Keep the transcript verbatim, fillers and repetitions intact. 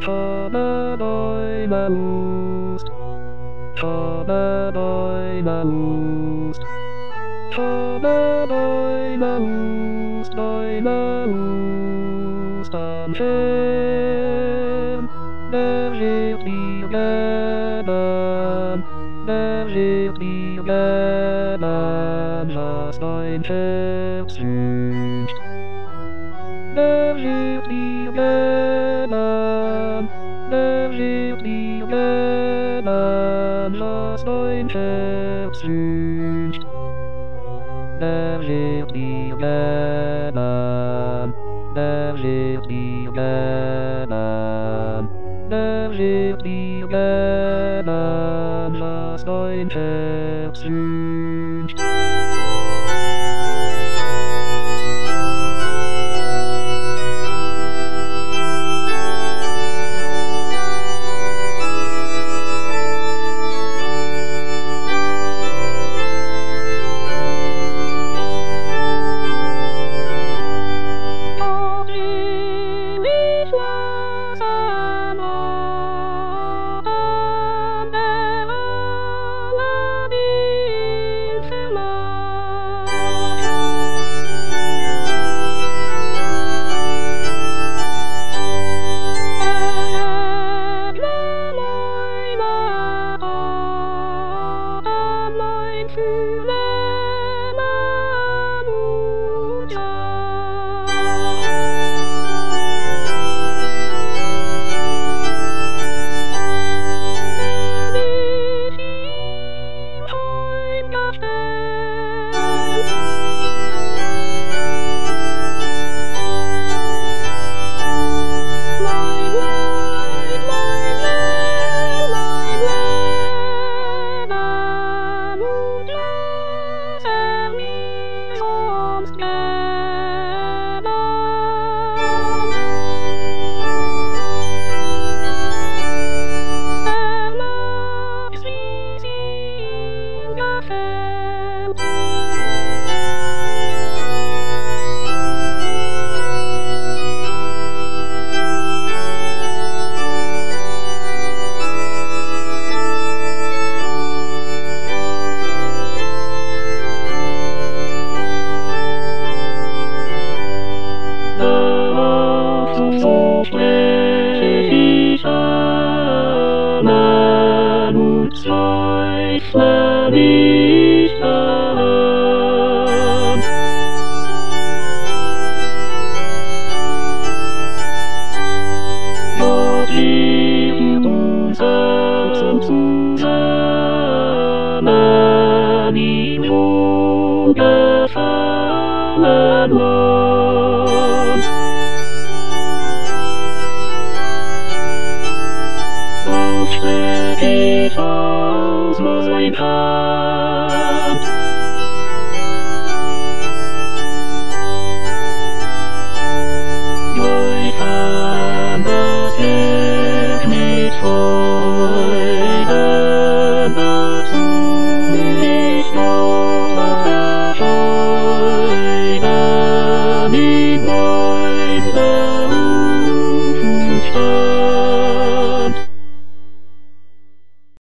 Deine Lust, habe deine Lust, habe deine Lust, deine Lust am Herrn, der wird dir geben, der wird dir geben, was dein Herz wünscht. Der wird dir geben, der wird dir geben, was dein Herz wünscht. Der wird dir geben, der wird dir geben, der wird dir geben, was dein Herz wünscht. Zweifle nicht an. Gott wird uns Herzen zusammen im wohlgefallen Land. Aufstrecke ich aus mein Herz.